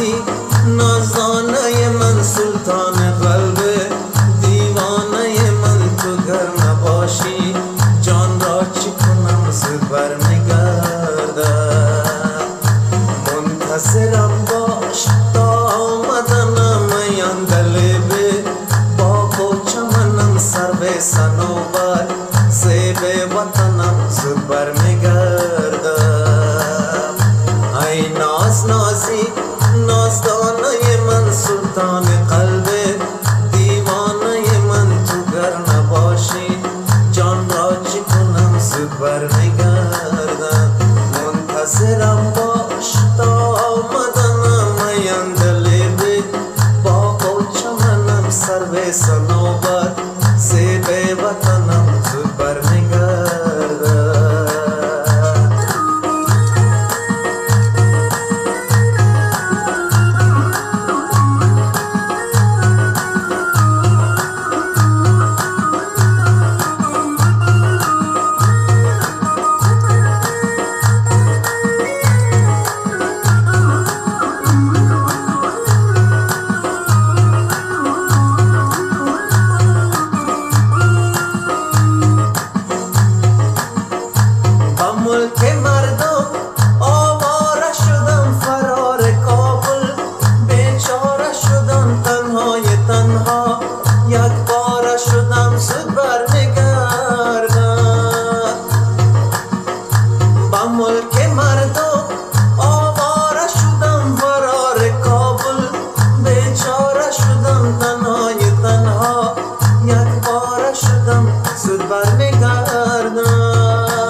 نازی نازدانه من سلطان قلب دیوانه من تو گر نباشی جان را چی کنم زود برمیگردم منتظرم باش تا آمدنم میان دلبه باغ و چمنم سر به صنوبر زیب وطنم زود برمیگردم ای ناز نازی نازدانه من سلطان قلب دیوانه من تو گر نباشی جان را چی کنم زود برمیگردم منتظرم باش تا آمدنم میان دلبه باغ و چمنم سر به صنوبر زیب وطنم زود برمیگردم ملک مردم آواره شدم فرار کابل بیچاره شدم تنهای تنها یک باره شدم زود برمیگردم با ملک مردم آواره شدم فرار کابل بیچاره شدم تنهای تنها یک باره شدم زود برمیگردم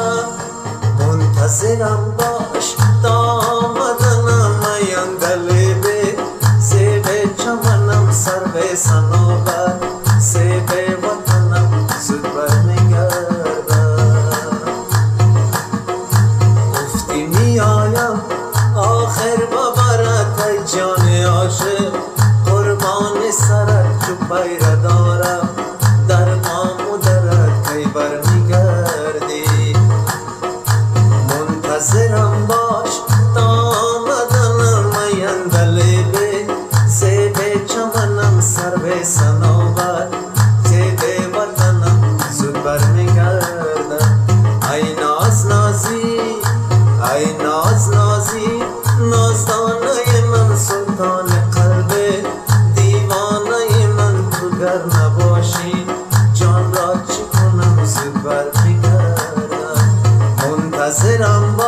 منتظرم باش تا آمدنم میان دلبه زیب چمنم سر به صنوبر زیب وطنم زود برمیگردم گفتی میایم آخر ببرد ای جان عاشق قربان سرت چو پیره دارم در مام و درت کی برمیگردی منتظرم باش تا آمدنم میان دلبه زیب چمنم سر به صنوبر زیب وطنم زود برمیگردم ای ناز نازی ای ناز نازی نازدانه من سلطان قلب دیوانه من تو گر نباشی جان را چی کنم زود برمیگردم منتظرم